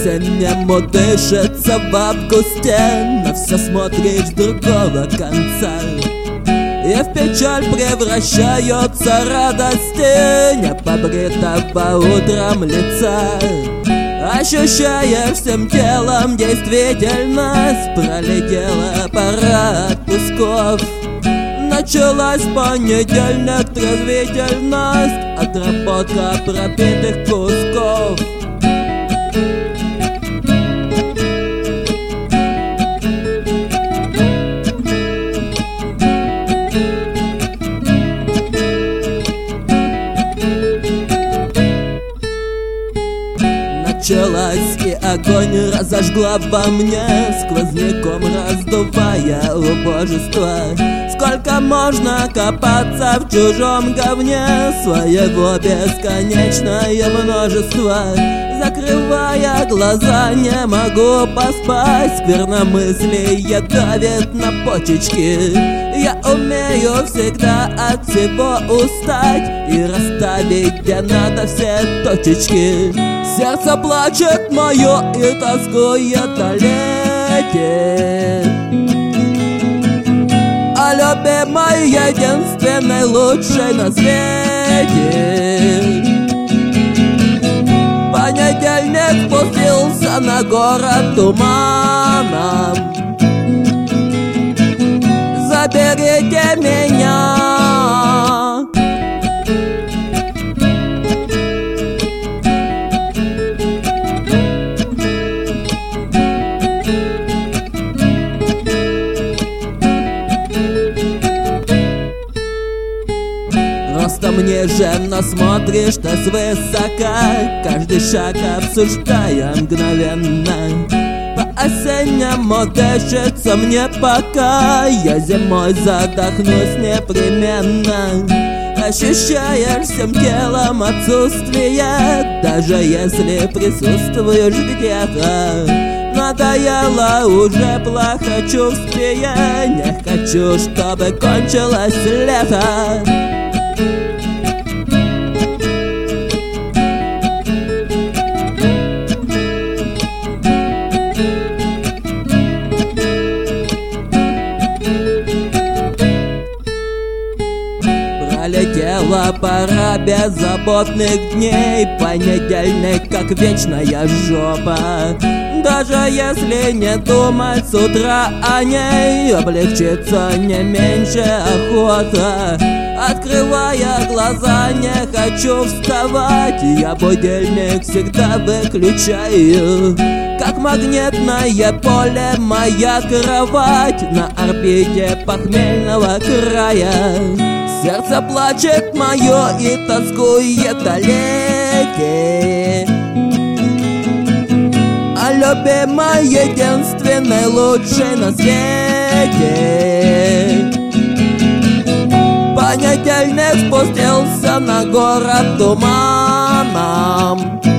По-осеннему дышится в августе, на все смотришь с другого конца, и в печаль превращаются радости непобритого утром лица. Ощущаешь всем телом действительность, пролетела пора отпусков. Началась понедельник, трезвительность, отработка пропитых кусков. Началась, и огонь разожгла во мне, сквозняком раздувая убожество. Сколько можно копаться в чужом говне, своего бесконечное множество. Закрывая глаза, не могу поспать, скверномыслие давит на почечки. Я умею всегда от всего устать и расставить где надо все точечки. Сердце плачет мое и тоскует о лете, о любимой, единственной, лучшей на свете. Понедельник спустился на город туманом. Заберите меня. Ростом ниже, но смотришь ты свысока, каждый шаг обсуждая мгновенно. По-осеннему дышится мне пока, я зимой задохнусь непременно. Ощущаешь всем телом отсутствие, даже если присутствуешь где-то. Надоело уже плохо чувствие, не хочу, чтобы кончилось лето. Пролетела пора беззаботных дней, понедельник как вечная жопа. Даже если не думать с утра о ней, облегчится не меньше охота. Открывая глаза, не хочу вставать, я будильник всегда выключаю. Как магнитное поле моя кровать на орбите похмельного края. Сердце плачет мое и тоскует о лете, о любимой, единственной, лучшей на свете. Понедельник спустился на город туманом.